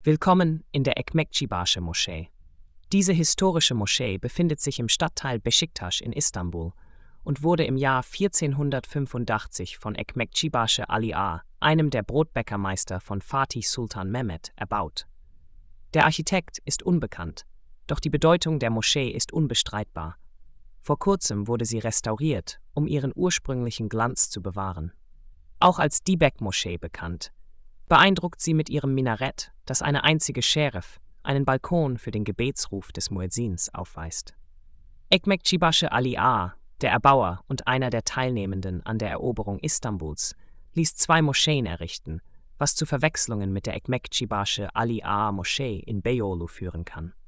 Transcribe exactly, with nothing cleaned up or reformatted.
Willkommen in der Ekmekçibaşı Moschee. Diese historische Moschee befindet sich im Stadtteil Beşiktaş in Istanbul und wurde im Jahr vierzehnhundertfünfundachtzig von Ekmekçibaşı Ali Ağa, einem der Brotbäckermeister von Fatih Sultan Mehmed, erbaut. Der Architekt ist unbekannt, doch die Bedeutung der Moschee ist unbestreitbar. Vor kurzem wurde sie restauriert, um ihren ursprünglichen Glanz zu bewahren. Auch als Dibek-Moschee bekannt, beeindruckt sie mit ihrem Minarett, das eine einzige Şeref, einen Balkon für den Gebetsruf des Muezzins, aufweist. Ekmekçibaşı Ali Ağa, der Erbauer und einer der Teilnehmenden an der Eroberung Istanbuls, ließ zwei Moscheen errichten, was zu Verwechslungen mit der Ekmekçibaşı Ali Ağa Moschee in Beyoğlu führen kann.